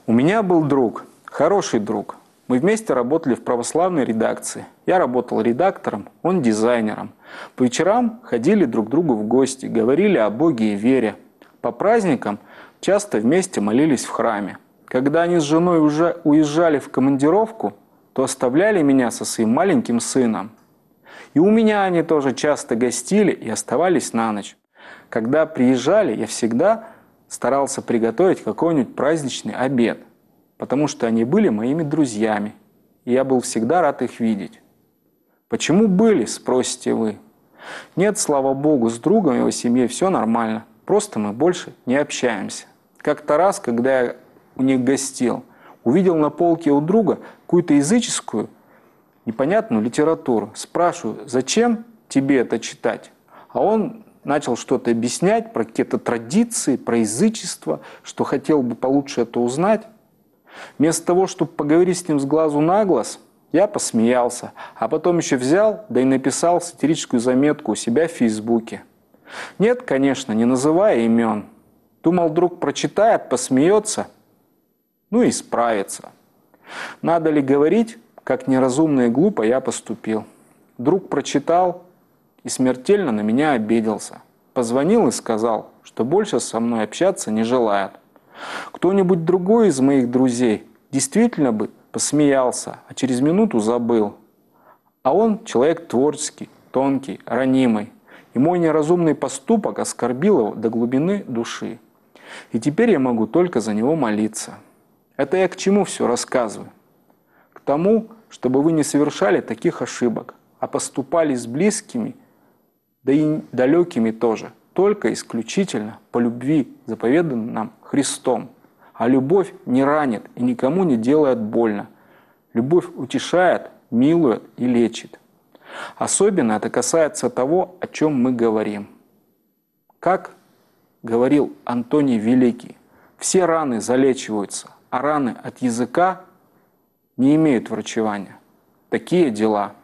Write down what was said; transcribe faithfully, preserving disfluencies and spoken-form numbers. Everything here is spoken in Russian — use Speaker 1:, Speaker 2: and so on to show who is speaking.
Speaker 1: У меня был друг, хороший друг. Мы вместе работали в православной редакции. Я работал редактором, он дизайнером. По вечерам ходили друг к другу в гости, говорили о Боге и вере. По праздникам часто вместе молились в храме. Когда они с женой уже уезжали в командировку, то оставляли меня со своим маленьким сыном. И у меня они тоже часто гостили и оставались на ночь. Когда приезжали, я всегда старался приготовить какой-нибудь праздничный обед, потому что они были моими друзьями, и я был всегда рад их видеть. Почему были, спросите вы? Нет, слава Богу, с другом и его семьей все нормально, просто мы больше не общаемся. Как-то раз, когда я у них гостил, увидел на полке у друга какую-то языческую, непонятную литературу. Спрашиваю, зачем тебе это читать? А он начал что-то объяснять про какие-то традиции, про язычество, что хотел бы получше это узнать. Вместо того, чтобы поговорить с ним с глазу на глаз, я посмеялся, а потом еще взял, да и написал сатирическую заметку у себя в Фейсбуке. Нет, конечно, не называя имен. Думал, друг прочитает, посмеется, ну и исправится. Надо ли говорить, как неразумно и глупо я поступил? Друг прочитал и смертельно на меня обиделся. Позвонил и сказал, что больше со мной общаться не желает. Кто-нибудь другой из моих друзей действительно бы посмеялся, а через минуту забыл. А он человек творческий, тонкий, ранимый. И мой неразумный поступок оскорбил его до глубины души. И теперь я могу только за него молиться. Это я к чему все рассказываю? К тому, чтобы вы не совершали таких ошибок, а поступали с близкими, да и далекими тоже, только исключительно по любви, заповеданной нам Христом. А любовь не ранит и никому не делает больно. Любовь утешает, милует и лечит. Особенно это касается того, о чем мы говорим. Как говорил Антоний Великий, все раны залечиваются, а раны от языка не имеют врачевания. Такие дела.